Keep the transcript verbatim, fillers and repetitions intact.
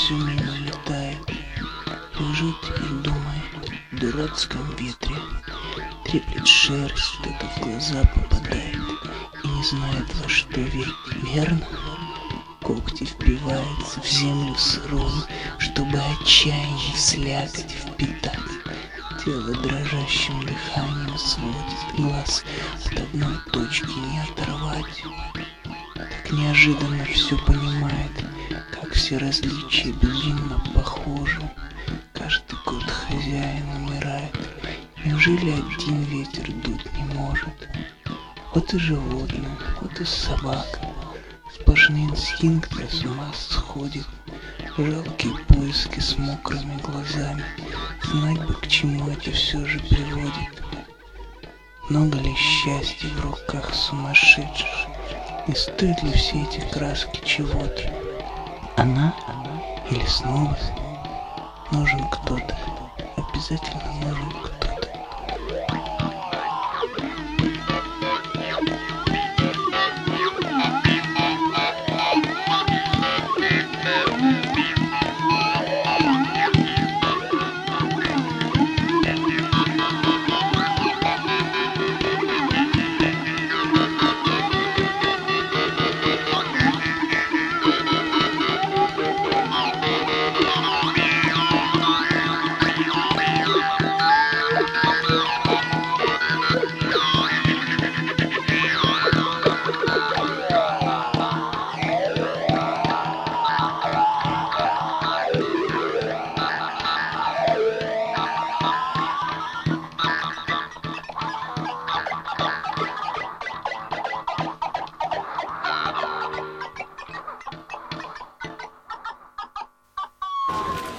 все мимо летает. Лежит и думает в дурацком ветре. Треплет шерсть, что-то в глаза попадает. И не знает, во что верить, верно? Когти впиваются в землю сырую, чтобы отчаяние слякоть впитать. Тело дрожащим дыханием сводит глаз, от одной точки не оторвать. Так неожиданно все понимает, как все различия безумно похожи. Каждый год хозяин умирает, неужели один ветер дуть не может? Вот и животные, вот и собака, сплошные инстинкты с ума сходит. Жалкие поиски с мокрыми глазами, знать бы, к чему эти все же приводит. Много ли счастья в руках сумасшедших? Не стоят ли все эти краски чего-то? Она или снова? Нужен кто-то, обязательно нужен кто-то.